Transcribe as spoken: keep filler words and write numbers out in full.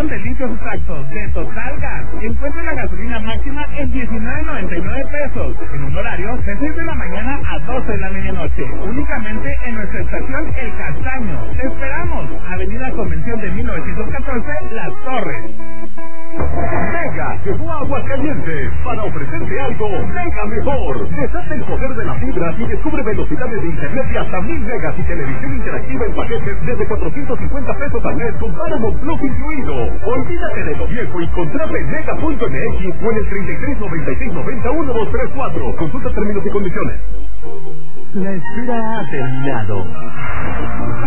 Estación de limpios extractos de Total Gas. Encuentre la gasolina máxima en diecinueve noventa y nueve pesos, en un horario de seis de la mañana a doce de la medianoche, únicamente en nuestra estación El Castaño. ¡Te esperamos! Avenida Convención de mil novecientos catorce, Las Torres. Mega llegó a Aguascalientes para ofrecerte algo mega mejor. Desata el poder de las fibras y descubre velocidades de internet de hasta mil megas y televisión interactiva en paquetes desde cuatrocientos cincuenta pesos al mes con Paramount Plus incluido. Olvídate de lo viejo y contrata en mega punto m x o en el treinta y tres noventa y seis noventa uno dos tres cuatro. Consulta términos y condiciones. La espera ha terminado.